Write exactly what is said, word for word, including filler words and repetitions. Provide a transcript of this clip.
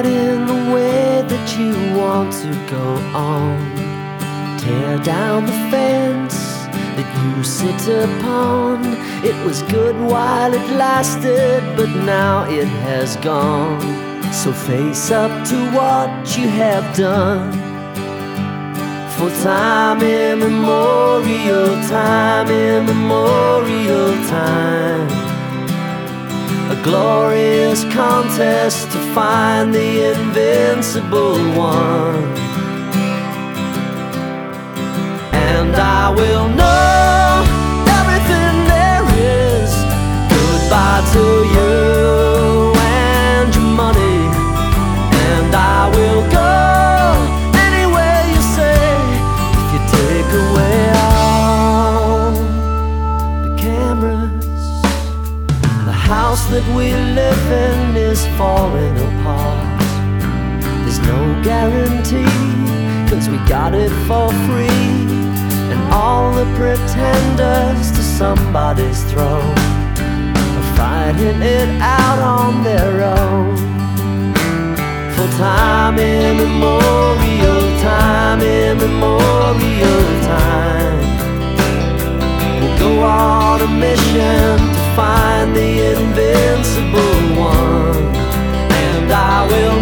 not in the way that you want to go on. Tear down the fence that you sit upon. It was good while it lasted, but now it has gone. So face up to what you have done. For time immemorial, time immemorial time, a glorious contest to find the invincible one. And I will know everything there is. Goodbye to you and your money, and I will go anywhere you say. If you take away all the cameras, the house that we live in is falling apart. There's no guarantee, 'cause we got it for free. And all the pretenders to somebody's throne are fighting it out on their own. For time immemorial, time immemorial time, we'll go on a mission to find the invincible one. And I will